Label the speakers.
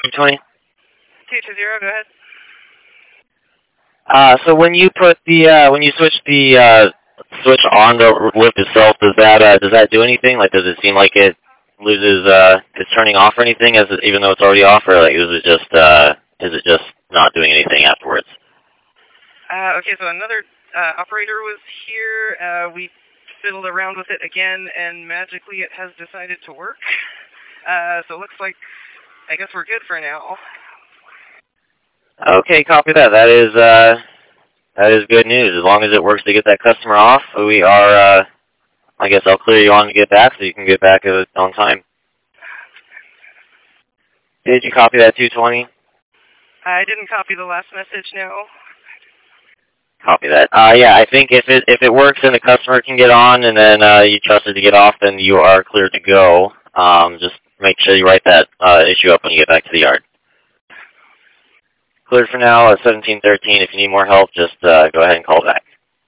Speaker 1: 220?
Speaker 2: 220, go ahead.
Speaker 1: So when you put the when you switch the switch on the lift itself, does that do anything? Like, does it seem like it loses it's turning off or anything, even though it's already off, or like is it just not doing anything afterwards?
Speaker 2: Okay, so another operator was here. We fiddled around with it again, and magically it has decided to work. So it looks like I guess we're good for now.
Speaker 1: Okay, copy that. That is good news. As long as it works to get that customer off, we are. I guess I'll clear you on to get back, so you can get back on time. Did you copy that 220?
Speaker 2: I didn't copy the last message. No.
Speaker 1: Copy that. Yeah, I think if it works and the customer can get on, and then you trust it to get off, then you are clear to go. Just make sure you write that issue up when you get back to the yard. Cleared for now at 1713. If you need more help, just go ahead and call back.